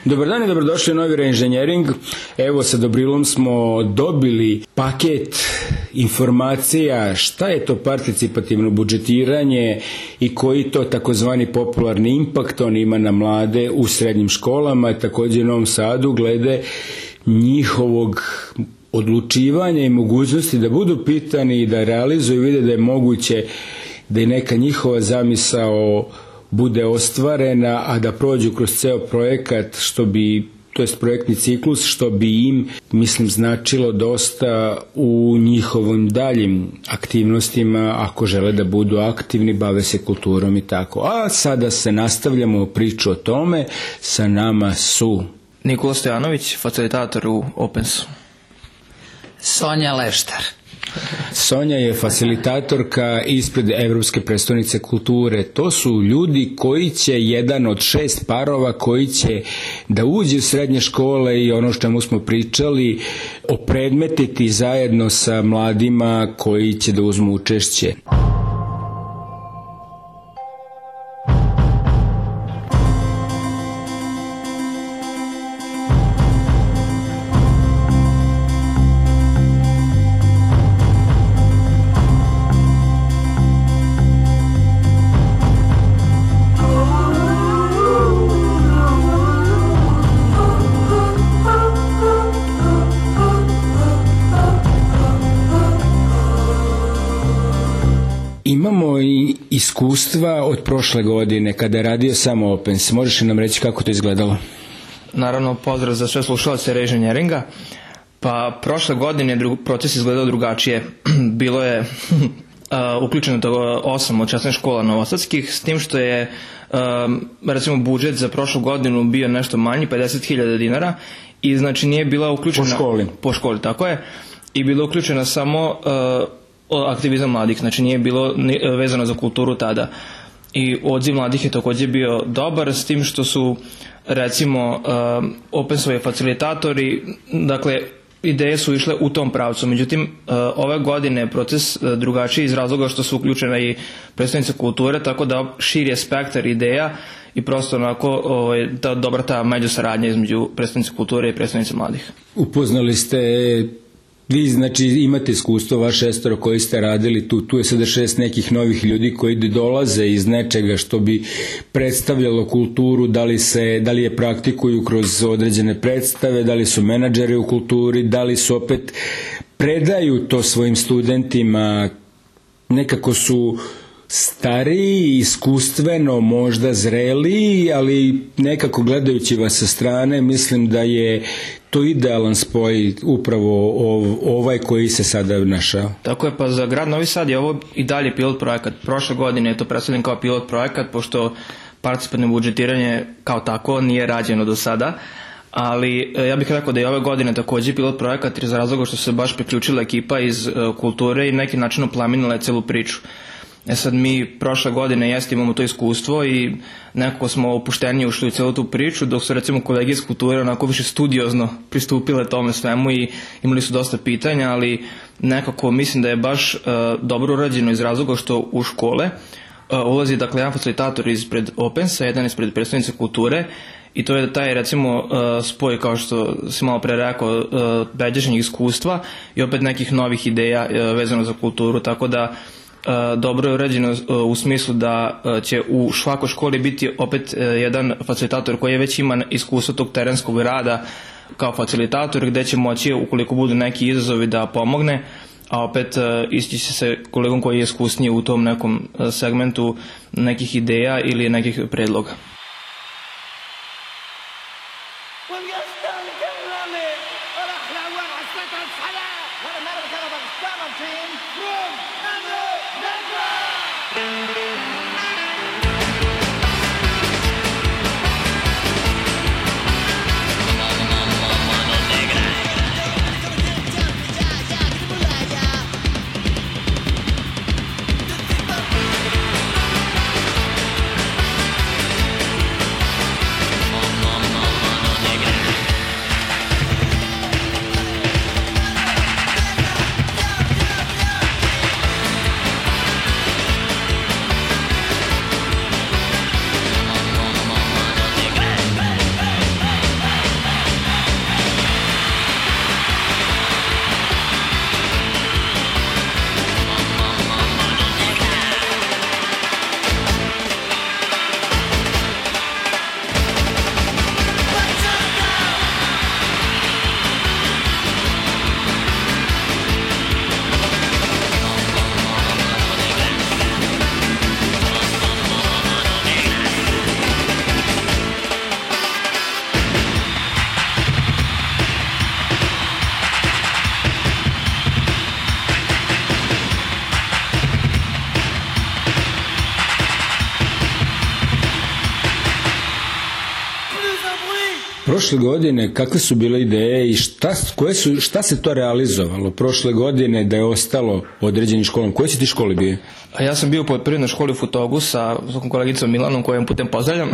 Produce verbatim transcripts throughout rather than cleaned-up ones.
Dobar dan i dobrodošli u Novi Reinženjering. Evo sa Dobrilom smo dobili paket informacija šta je to participativno budžetiranje i koji to takozvani popularni impakt on ima na mlade u srednjim školama, također u Novom Sadu, glede njihovog odlučivanja i mogućnosti da budu pitani i da realizuju, vide da je moguće da je neka njihova zamisao bude ostvarena, a da prođu kroz ceo projekat, što bi, to jest projektni ciklus, što bi im, mislim, značilo dosta u njihovim daljim aktivnostima, ako žele da budu aktivni, bave se kulturom i tako. A sada se nastavljamo priču o tome, sa nama su Nikola Stojanović, facilitator u Opensu. Sonja Leštar. Sonja je facilitatorka ispred Evropske prestonice kulture. To su ljudi koji će, jedan od šest parova koji će da uđe u srednje škole i ono što čemu smo pričali, opredmetiti zajedno sa mladima koji će da uzmu učešće. Imamo i iskustva od prošle godine kada je radio samo Opens. Možeš li nam reći kako to izgledalo? Naravno, pozdrav za sve slušalce Reinženjeringa. Pa prošle godine je proces izgledao drugačije. Bilo je uh, uključeno to osam od šesnaest škola novosadskih, s tim što je uh, recimo budžet za prošlu godinu bio nešto manji, pedeset hiljada dinara, i znači nije bila uključena po školi. Po školi, tako je. I bila uključena samo uh, aktivizam mladih, znači nije bilo vezano za kulturu tada. I odziv mladih je također bio dobar, s tim što su recimo uh, Opensovi facilitatori, dakle ideje su išle u tom pravcu. Međutim, uh, ove godine je proces uh, drugačiji iz razloga što su uključena i predstavnice kulture, tako da širi je spektar ideja i prosto onako ovaj, ta dobra ta međusaradnja između predstavnice kulture i predstavnice mladih. Upoznali ste, vi znači imate iskustvo, vaš šestoro koji ste radili tu, tu je sada šest nekih novih ljudi koji dolaze iz nečega što bi predstavljalo kulturu, da li, se, da li je praktikuju kroz određene predstave, da li su menadžeri u kulturi, da li su opet predaju to svojim studentima, nekako su stariji, iskustveno, možda zreliji, ali nekako gledajući vas sa strane, mislim da je to idealan spoj upravo ovaj koji se sada našao. Tako je, pa za grad Novi Sad je ovo i dalje pilot projekat. Prošle godine je to predstavljen kao pilot projekat, pošto participativno budžetiranje kao tako nije rađeno do sada, ali ja bih rekao da je ove godine također pilot projekat iz razloga što se baš priključila ekipa iz kulture i neki način oplemenila celu priču. E sad mi prošle godine jeste imamo to iskustvo i nekako smo opuštenije ušli u celu tu priču, dok su recimo kolege iz kulture onako više studiozno pristupile tome svemu i imali su dosta pitanja, ali nekako mislim da je baš uh, dobro urađeno iz razloga što u škole uh, ulazi dakle jedan facilitator ispred Opensa, jedan ispred predstavnice kulture, i to je taj recimo uh, spoj, kao što si malo pre rekao, uh, pređašnjeg iskustva i opet nekih novih ideja uh, vezano za kulturu, tako da dobro je urađeno u smislu da će u svakoj školi biti opet jedan facilitator koji je već ima iskustvo tog terenskog rada kao facilitator, gde će moći, ukoliko budu neki izazovi, da pomogne, a opet ići će se kolegom koji je iskusniji u tom nekom segmentu nekih ideja ili nekih predloga. Prošle godine kakve su bile ideje i šta, koje su, šta se to realizovalo prošle godine da je ostalo određenim školom? Koje si ti školi bio? A ja sam bio u poljoprivrednoj školi u Futogu sa svakom kolegicom Milanom kojom putem pozdravljam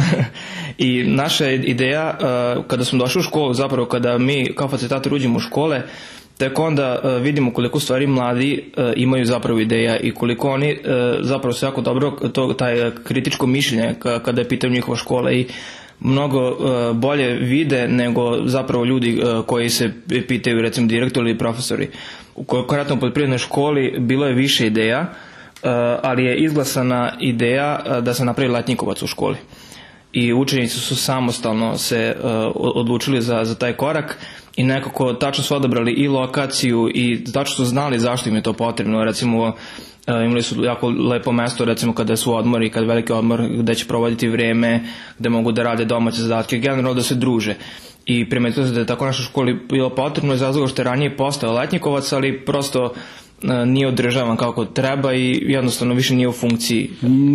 i naša ideja kada smo došli u školu, zapravo kada mi kao facilitatori uđemo u škole, tek onda uh, vidimo koliko stvari mladi uh, imaju zapravo ideja i koliko oni uh, zapravo su jako dobro to, taj kritičko mišljenje kada je pitanje njihova škola i mnogo uh, bolje vide nego zapravo ljudi uh, koji se pitaju, recimo direktori ili profesori. U konkretno poljoprivrednoj školi bilo je više ideja, uh, ali je izglasana ideja uh, da se napravi letnjikovac u školi. I učenici su samostalno se uh, odlučili za, za taj korak i nekako tačno su odabrali i lokaciju i tačno su znali zašto im je to potrebno. Recimo uh, imali su jako lepo mesto, recimo kada su odmori, kada je veliki odmor, gde će provoditi vreme, gde mogu da rade domaće zadatke, generalno da se druže. I primetilo se da je tako našoj školi bilo potrebno iz razloga što je ranije postao letnjikovac, ali prosto nije održavan kako treba i jednostavno više nije u funkciji.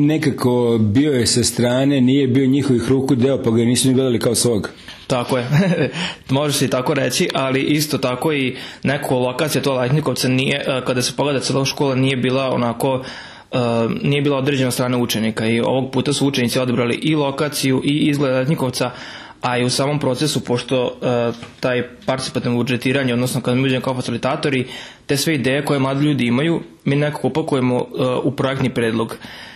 Nekako bio je sa strane, nije bio njihovih ruku deo, pa ga nisu ni gledali kao svog. Tako je, može se i tako reći, ali isto tako i neko lokacija to letnjikovca nije, kada se pogleda cela škola nije bila onako, uh, nije bila određena strane učenika i ovog puta su učenici odabrali i lokaciju i izgled letnjikovca, a i u samom procesu, pošto uh, taj participativno budžetiranje, odnosno kada mi uđemo kao facilitatori, te sve ideje koje mladi ljudi imaju, mi nekako upakujemo uh, u projektni predlog.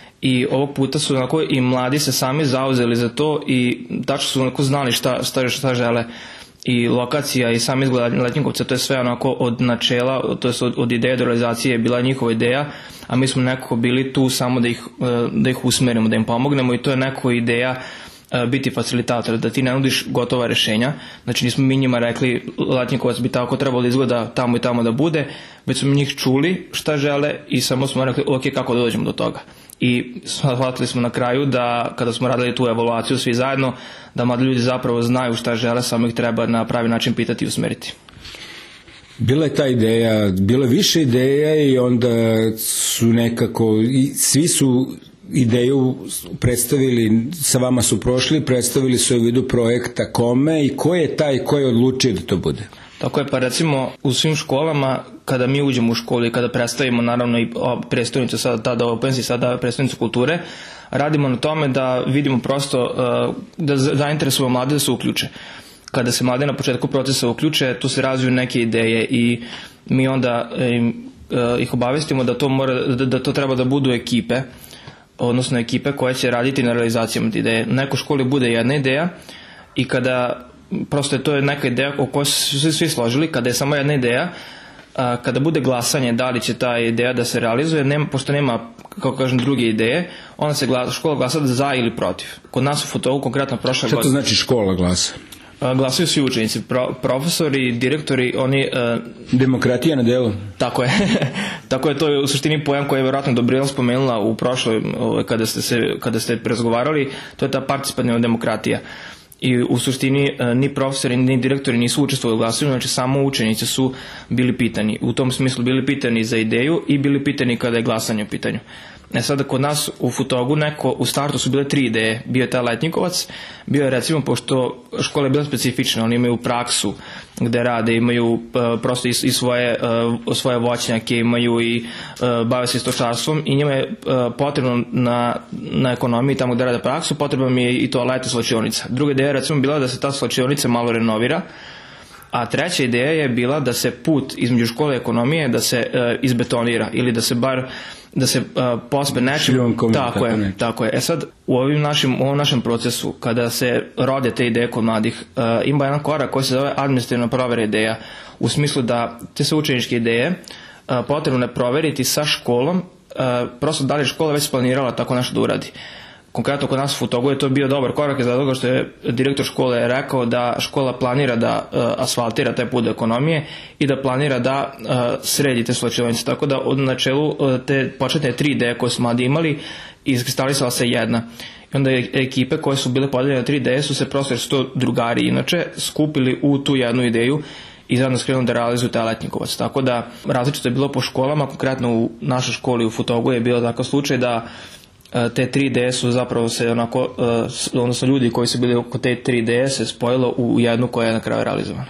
I ovog puta su onako i mladi se sami zauzeli za to i tačno su onako znali šta, šta, šta žele. I lokacija i sam izgled letnjikovca, to je sve onako od načela, to je od, od ideje do realizacije je bila njihova ideja, a mi smo nekako bili tu samo da ih, da ih usmerimo, da im pomognemo i to je nekako ideja biti facilitator, da ti ne nudiš gotova rešenja, znači nismo mi njima rekli letnjikovac bi tako trebalo da izgleda tamo i tamo da bude, već smo njih čuli šta žele i samo smo rekli ok, kako da dođemo do toga. I shvatili smo na kraju da kada smo radili tu evaluaciju svi zajedno, da mladi ljudi zapravo znaju šta žele, samo ih treba na pravi način pitati i usmeriti. Bila je ta ideja, bilo je više ideja i onda su nekako, i svi su ideju predstavili, sa vama su prošli, predstavili su je u vidu projekta kome i ko je taj ko je odlučio da to bude? Tako je, pa recimo u svim školama kada mi uđemo u školu i kada predstavimo naravno i predstavnicu sada tada u pensiji, sada predstavnicu kulture, radimo na tome da vidimo prosto da zainteresujemo mlade da se uključe. Kada se mlade na početku procesa uključe, tu se razviju neke ideje i mi onda im, ih obavestimo da to, mora, da, da to treba da budu ekipe, odnosno ekipe koje će raditi na realizacijama te ideje. Na nekoj školi bude jedna ideja i kada prosto je to neka ideja o kojoj su se svi složili, kada je samo jedna ideja, a, kada bude glasanje da li će ta ideja da se realizuje, nema, pošto nema, kako kažem, druge ideje, onda se glasa, škola glasa za ili protiv. Kod nas u Futogu konkretno prošle godine... Šta to znači škola glasa? A, glasaju svi učenici, pro, profesori, direktori, oni... A, Demokratija na delu? Tako je. Tako je, to je u suštini pojam koji je vjerojatno Dobrijela spomenula u prošloj, kada ste, se, kada ste razgovarali, to je ta participativna demokratija. I u suštini ni profesori ni direktori nisu učestvovali u glasanju, znači samo učenici su bili pitani. U tom smislu bili pitani za ideju i bili pitani kada je glasanje u pitanju. E sada kod nas u Futogu neko, u startu su bile tri ideje. Bio je taj letnjikovac, bio je recimo, pošto škola je bila specifična, oni imaju praksu gde rade, imaju uh, prosto i, i svoje, uh, svoje voćnjake, imaju i uh, bave se stočarstvom i njima je uh, potrebno na, na ekonomiji, tamo gde rade praksu, potrebno mi je i toalet i slačionica. Druga ideja je recimo bila da se ta slačionica malo renovira, a treća ideja je bila da se put između škole i ekonomije da se uh, izbetonira ili da se bar da se uh, pospe nečim. Tako je, tako je. E sad, u ovim našim, u ovom našem procesu, kada se rode te ideje kod mladih, uh, ima jedan korak koji se zove administrativna provera ideja, u smislu da te sve učeničke ideje uh, potrebno je proveriti sa školom, uh, prosto da li je škola već planirala tako nešto da uradi. Konkretno kod nas u Futogu je to bio dobar korak iz razloga što je direktor škole rekao da škola planira da uh, asfaltira taj put do ekonomije i da planira da uh, sredi te slačionice. Tako da od načelu uh, te početne tri ideje koje su mladi imali, iskristalisala se jedna. I onda je ekipe koje su bile podeljene na tri ideje su se prosto, jer su to drugari inače, skupili u tu jednu ideju i zajedno skrenuli da realizuju taj letnjikovac. Tako da različito je bilo po školama, konkretno u našoj školi u Futogu je bilo takav slučaj da te tri D su zapravo se onako, odnosno ljudi koji su bili oko te tri D se spojilo u jednu koja je na kraju realizovana.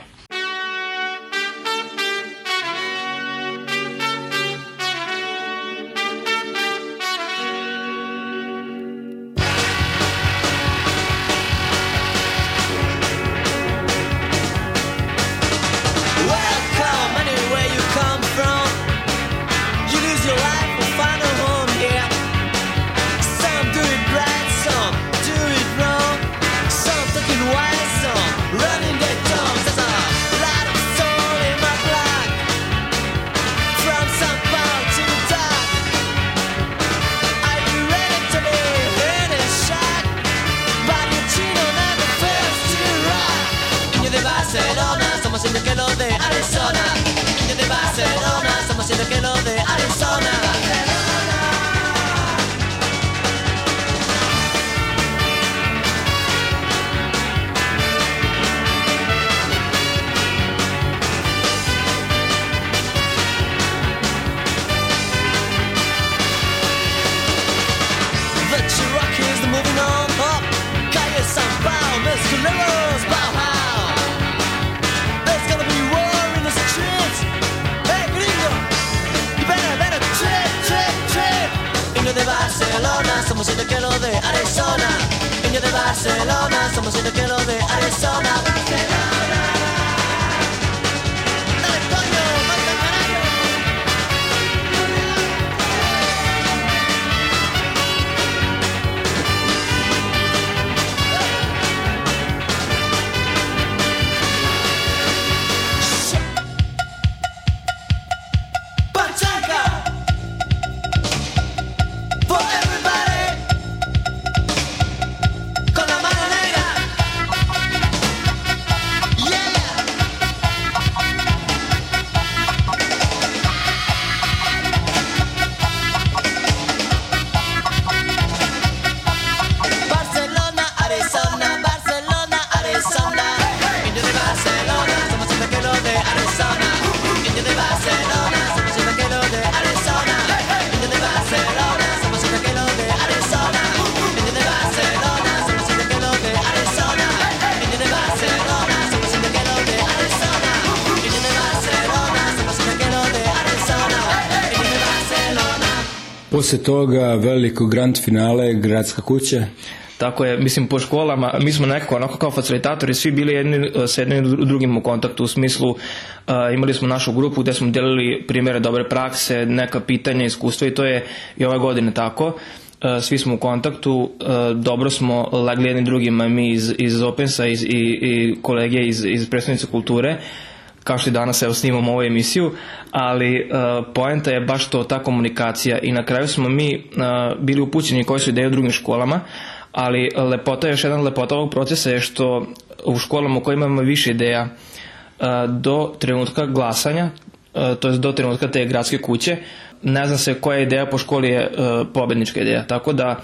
Posle toga veliko grand finale Gradska kuća. Tako je, mislim po školama, mi smo nekako onako kao facilitatori svi bili jedni s jednim drugim u kontaktu, u smislu uh, imali smo našu grupu gde smo delili primjere dobre prakse, neka pitanja, iskustva i to je i ove godine tako. Uh, svi smo u kontaktu, uh, dobro smo legli jednim drugima, mi iz, iz Opensa iz, i, i kolege iz, iz predstavnice kulture, kao što i danas evo snimamo ovu emisiju, ali uh, poenta je baš to, ta komunikacija i na kraju smo mi uh, bili upućeni koje su ideje u drugim školama, ali lepota, još jedan lepota ovog procesa je što u školama u kojima imamo više ideja uh, do trenutka glasanja, uh, to je do trenutka te gradske kuće, ne zna se koja ideja po školi je uh, pobednička ideja, tako da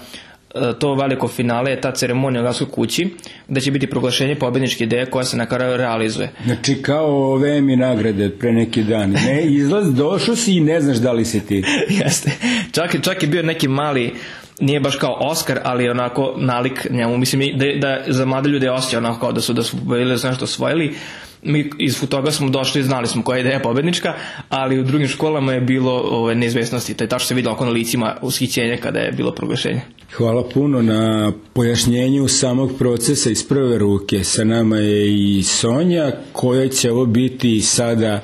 to veliko finale je ta ceremonija u Gradskoj kući gde će biti proglašenje pobedničke ideje koja se na kraju realizuje. Znači kao ove Emmy nagrade pre neki dan. Ne, izlaz, došao si i ne znaš da li si ti. Jeste. Čak, čak je bio neki mali, nije baš kao Oscar, ali onako nalik njemu. Mislim da, da za mlade ljude je osjećao onako kao da su da su pobedili, da su nešto osvojili. Mi iz toga smo došli i znali smo koja je ideja pobednička, ali u drugim školama je bilo ove, neizvesnosti. To je tačno se vidio oko na licima ushićenja kada je bilo proglašenje. Hvala puno na pojašnjenju samog procesa iz prve ruke. Sa nama je i Sonja, koja će ovo biti sada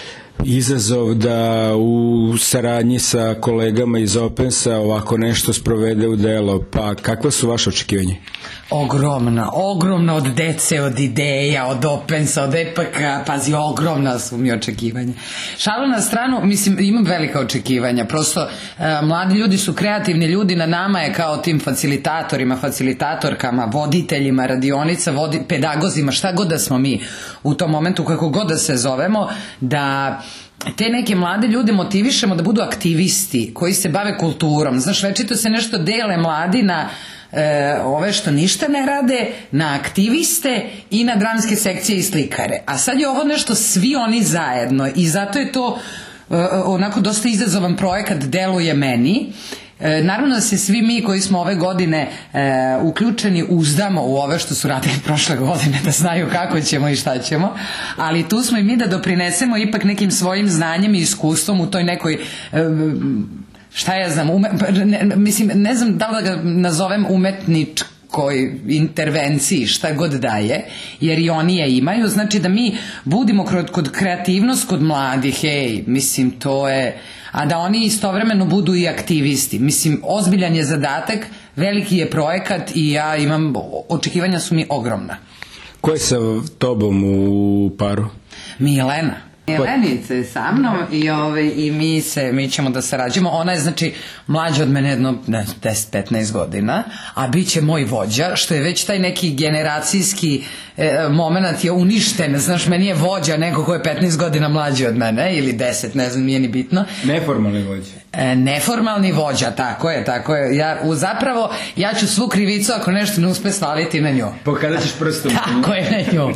izazov da u saradnji sa kolegama iz Opensa ovako nešto sprovede u delo. Pa kakva su vaše očekivanje? Ogromna, ogromna od dece, od ideja, od Opensa, od E P K, pazi, ogromna su mi očekivanja. Šalu na stranu, mislim, imam velika očekivanja, prosto e, mladi ljudi su kreativni ljudi, na nama je kao tim facilitatorima, facilitatorkama, voditeljima radionica, vodi, pedagozima, šta god da smo mi u tom momentu, kako god da se zovemo, da te neke mlade ljude motivišemo da budu aktivisti koji se bave kulturom. Znaš, večito se nešto dele mladi na e, ove što ništa ne rade, na aktiviste i na dramske sekcije i slikare. A sad je ovo nešto svi oni zajedno i zato je to e, onako dosta izazovan projekat, deluje meni. E, naravno da se svi mi koji smo ove godine e, uključeni uzdamo u ove što su radili prošle godine, da znaju kako ćemo i šta ćemo, ali tu smo i mi da doprinesemo ipak nekim svojim znanjem i iskustvom u toj nekoj e, šta ja znam, ume, ne, mislim, ne znam da li da ga nazovem umetničkoj intervenciji, šta god daje, jer i oni je imaju, znači da mi budimo kod, kod kreativnost kod mladih, ej, mislim, to je, a da oni istovremeno budu i aktivisti, mislim, ozbiljan je zadatak, veliki je projekat i ja imam, očekivanja su mi ogromna. Ko je sa tobom u paru? Milena. Milenica je sa mnom i, ove, i mi, se, mi ćemo da sarađujemo. Ona je znači mlađa od mene jedno deset petnaest godina, a bit će moj vođa, što je već taj neki generacijski e, moment je uništen. Znaš, meni je vođa neko ko je petnaest godina mlađi od mene ili deset, ne znam, nije ni bitno. Neformalni vođa. E, neformalni vođa, tako je, tako je. Ja, u, zapravo, ja ću svu krivicu ako nešto ne uspe svaliti na nju. Pa kada ćeš prstom? Tako je, na nju.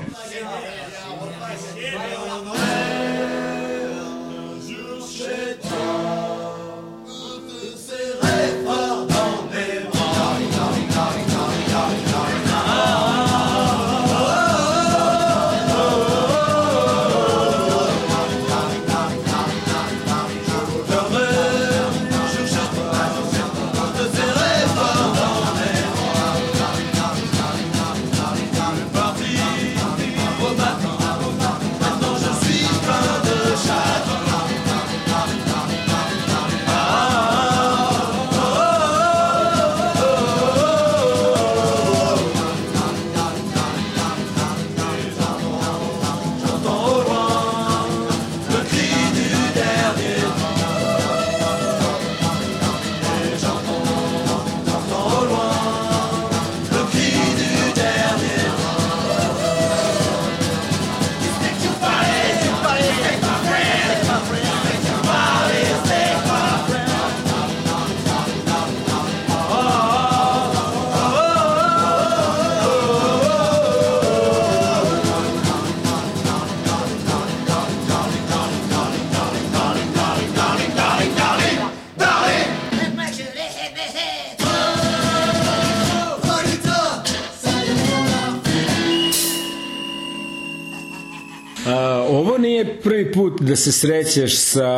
Ovo nije prvi put da se srećeš sa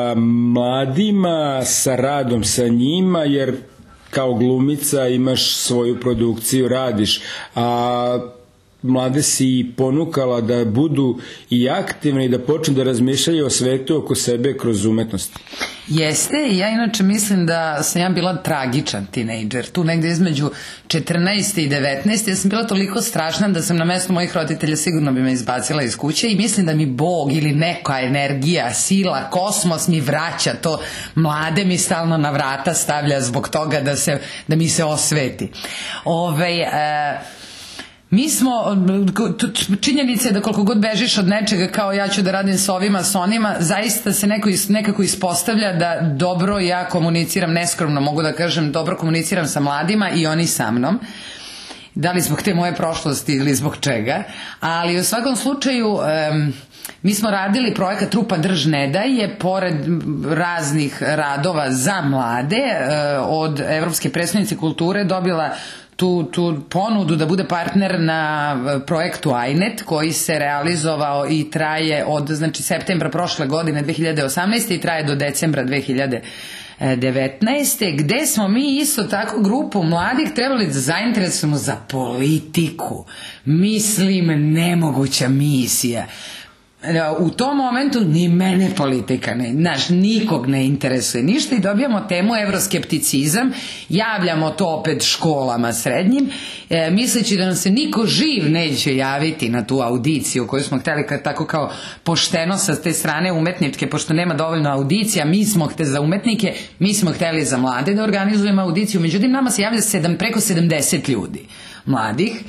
mladima, sa radom sa njima, jer kao glumica imaš svoju produkciju, radiš, a mlade si ponukala da budu i aktivni i da počnu da razmišljaju o svetu oko sebe kroz umetnost. Jeste, i ja inače mislim da sam ja bila tragičan tinejdžer, tu negde između četrnaeste i devetnaeste. Ja sam bila toliko strašna da sam na mesto mojih roditelja sigurno bi me izbacila iz kuće i mislim da mi Bog ili neka energija, sila, kosmos mi vraća to, mlade mi stalno na vrata stavlja zbog toga da, se, da mi se osveti. Ove, e, mi smo, činjenica je da koliko god bežiš od nečega kao ja ću da radim s ovima, s onima, zaista se neko, nekako ispostavlja da dobro ja komuniciram, neskromno mogu da kažem, dobro komuniciram sa mladima i oni sa mnom. Da li zbog te moje prošlosti ili zbog čega, ali u svakom slučaju um, mi smo radili projekat Trupa Drž ne daj je pored raznih radova za mlade uh, od Evropske prestonice kulture dobila Tu, tu ponudu da bude partner na projektu ajnet koji se realizovao i traje od znači septembra prošle godine dve hiljade osamnaeste i traje do decembra dve hiljade devetnaeste gde smo mi isto tako grupu mladih trebali da zainteresujemo za politiku. Mislim, nemoguća misija. U tom momentu ni mene politika ne, znaš, nikog ne interesuje ništa i dobijamo temu evroskepticizam, javljamo to opet školama srednjim, e, misleći da nam se niko živ neće javiti na tu audiciju koju smo hteli kad, tako kao pošteno sa te strane umetničke, pošto nema dovoljno audicija, mi smo hteli za umetnike, mi smo hteli za mlade da organizujemo audiciju, međutim nama se javlja sedam, preko sedamdeset ljudi mladih.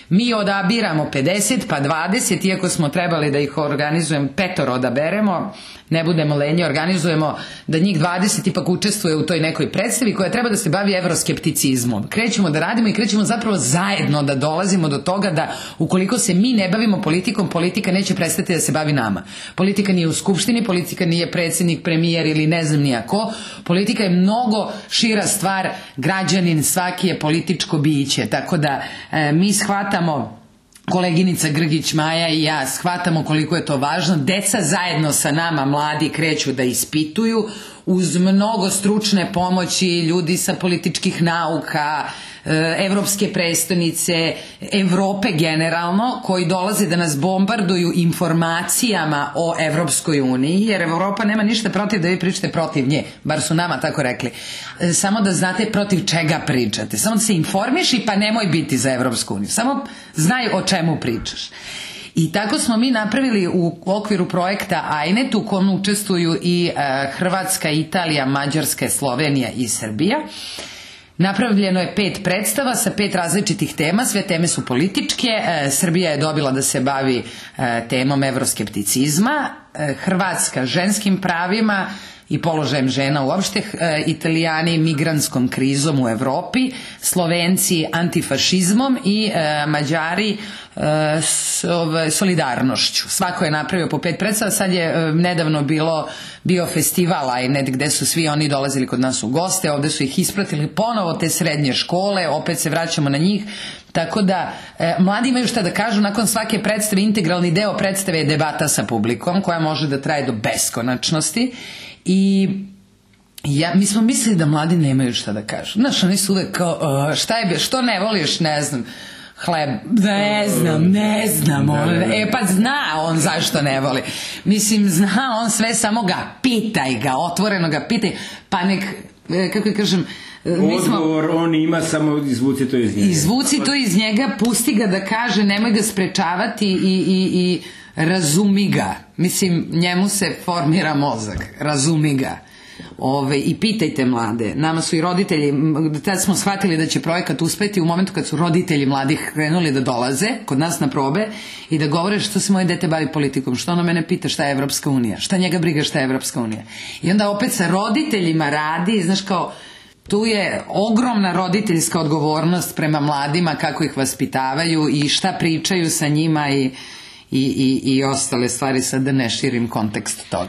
Mi odabiramo pedeset pa dvadeset, iako smo trebali da ih organizujemo, petoro odaberemo, ne budemo lenji, organizujemo da njih dvadeset ipak učestvuje u toj nekoj predstavi koja treba da se bavi evroskepticizmom. Krećemo da radimo i krećemo zapravo zajedno da dolazimo do toga da ukoliko se mi ne bavimo politikom, politika neće prestati da se bavi nama. Politika nije u skupštini, politika nije predsjednik, premijer ili ne znam nijako. Politika je mnogo šira stvar, građanin svaki je političko biće, tako da e, mi shvatamo, koleginica Grgić, Maja i ja shvatamo koliko je to važno. Deca zajedno sa nama, mladi, kreću da ispituju uz mnogo stručne pomoći ljudi sa političkih nauka, evropske prestonice, Evrope generalno, koji dolaze da nas bombarduju informacijama o Evropskoj uniji, jer Evropa nema ništa protiv da vi pričate protiv nje, bar su nama tako rekli. Samo da znate protiv čega pričate. Samo da se informiši pa nemoj biti za Evropsku uniju. Samo znaj o čemu pričaš. I tako smo mi napravili u okviru projekta ajnet u kom učestvuju i Hrvatska, Italija, Mađarska, Slovenija i Srbija. Napravljeno je pet predstava sa pet različitih tema, sve teme su političke. Srbija je dobila da se bavi temom evroskepticizma, Hrvatska ženskim pravima i položajem žena uopšte, Italijani migrantskom krizom u Evropi, Slovenci antifašizmom i Mađari solidarnošću. Svako je napravio po pet predstava. Sad je nedavno bilo bio festival ajnet gde su svi oni dolazili kod nas u goste, ovde su ih ispratili ponovo te srednje škole, opet se vraćamo na njih, tako da e, mladi imaju šta da kažu. Nakon svake predstave, integralni deo predstave je debata sa publikom koja može da traje do beskonačnosti i ja, mi smo mislili da mladi nemaju šta da kažu. Znaš, oni su uvek kao, uh, šta je, što ne voliš, ne znam, hleb, ne znam, ne znam, on, e pa zna on zašto ne voli. Mislim, zna on sve, samo ga pitaj ga, otvoreno ga pitaj, pa nek, kako kažem, mi smo, odgovor on ima, samo izvuci to iz njega. Izvuci to iz njega, pusti ga da kaže, nemoj ga sprečavati i, i, i razumi ga. Mislim, njemu se formira mozak, razumi ga. Ove, i pitajte mlade. Nama su i roditelji, tad smo shvatili da će projekat uspeti u momentu kad su roditelji mladih krenuli da dolaze kod nas na probe i da govore što se moje dete bavi politikom, što ono mene pita šta je Evropska unija, šta njega briga šta je Evropska unija. I onda opet sa roditeljima radi, znaš, kao tu je ogromna roditeljska odgovornost prema mladima, kako ih vaspitavaju i šta pričaju sa njima i, i, i, i ostale stvari, sad da ne širim kontekst toga.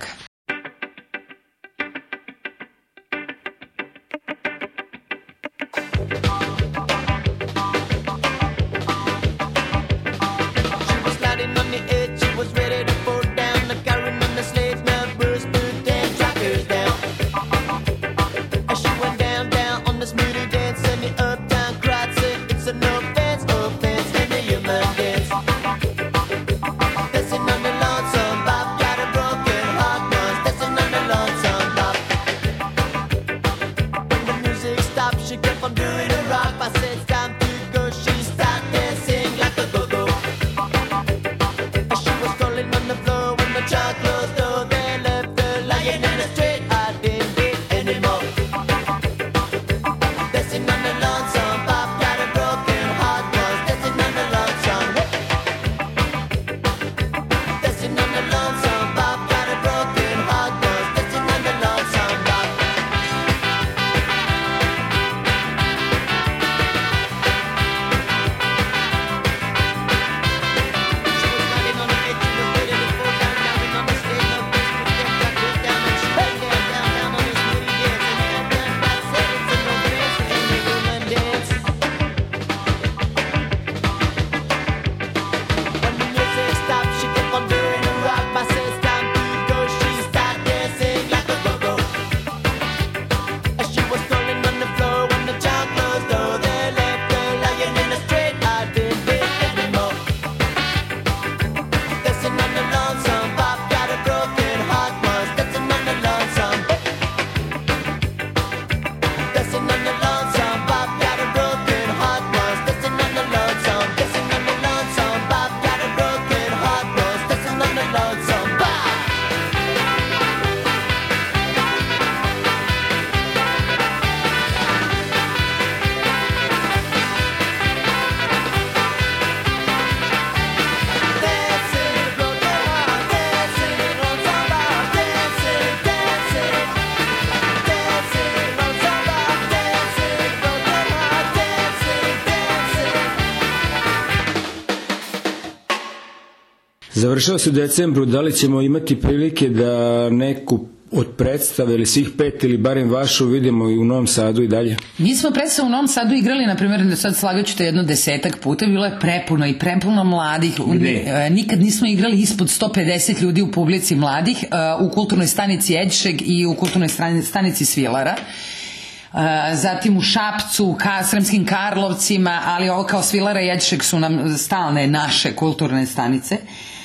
završava se u decembru, da li ćemo imati prilike da neku od predstave ili svih pet ili barem vašu vidimo i u Novom Sadu i dalje? Mi smo predstavu u Novom Sadu igrali, na primjer, sad slagaću te jedno desetak puta, bilo je prepuno i prepuno mladih. Gde? Nikad nismo igrali ispod sto pedeset ljudi u publici mladih, u kulturnoj stanici Eđšeg i u kulturnoj stanici Svilara. Zatim u Šapcu, ka Sremskim Karlovcima, ali ovo kao Svilara i Eđšeg su nam stalne naše kulturne stanice.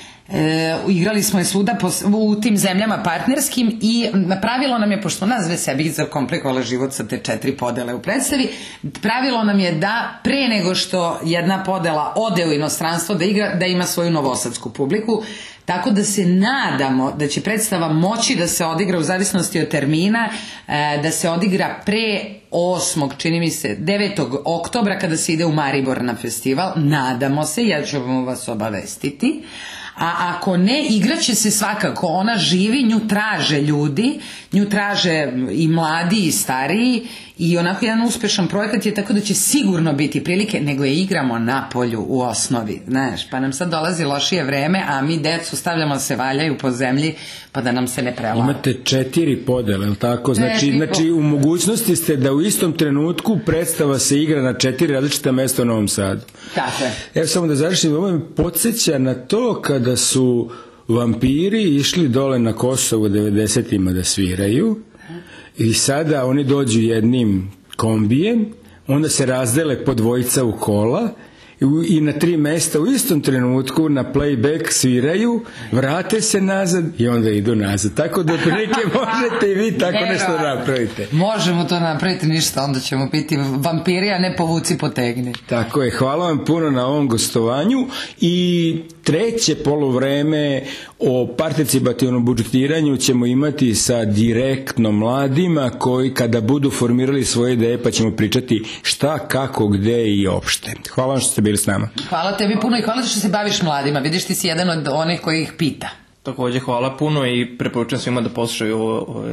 E, igrali smo je svuda po, u tim zemljama partnerskim i pravilo nam je, pošto nas dve sebi zakomplikovala život sa te četiri podele u predstavi, pravilo nam je da pre nego što jedna podela ode u inostranstvo da igra, da ima svoju novosadsku publiku, tako da se nadamo da će predstava moći da se odigra u zavisnosti od termina, e, da se odigra pre osmog, čini mi se, devetog oktobra kada se ide u Maribor na festival. Nadamo se, ja ću vas obavestiti. A ako ne, igraće se svakako, ona živi, nju traže ljudi, nju traže i mladi i stariji i onako jedan uspešan projekat je, tako da će sigurno biti prilike, nego je igramo na polju u osnovi, znaš, pa nam sad dolazi lošije vreme, a mi decu stavljamo se valjaju po zemlji pa da nam se ne prelava. Imate četiri podele, je li tako? Znači, znači u mogućnosti ste da u istom trenutku predstava se igra na četiri različita mesta u Novom Sadu. Tako je. Evo samo da završim, ovo me podsjeća na to kada su Vampiri išli dole na Kosovo u devedesetima da sviraju i sada oni dođu jednim kombijem, onda se razdele po dvojica u kola i na tri mesta u istom trenutku na playback sviraju, vrate se nazad i onda idu nazad. Tako da prilike možete i vi tako nešto napravite. Možemo to napraviti, ništa, onda ćemo biti vampiri, a ne povuci potegni. Tako je, hvala vam puno na ovom gostovanju i treće poluvreme o participativnom budžetiranju ćemo imati sa direktno mladima koji kada budu formirali svoje ideje pa ćemo pričati šta, kako, gde i opšte. Hvala vam što ste bili s nama. Hvala tebi puno i hvala što se baviš mladima. Vidiš, ti si jedan od onih koji ih pita. Takođe, hvala puno i preporučujem svima da poslušaju ovo, ovo,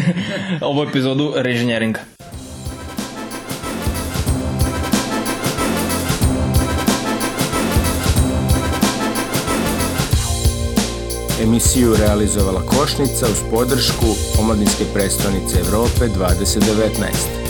ovu epizodu Reinženjeringa. Emisiju realizovala Košnica uz podršku Omladinske prestonice Evrope dvadeset devetnaest.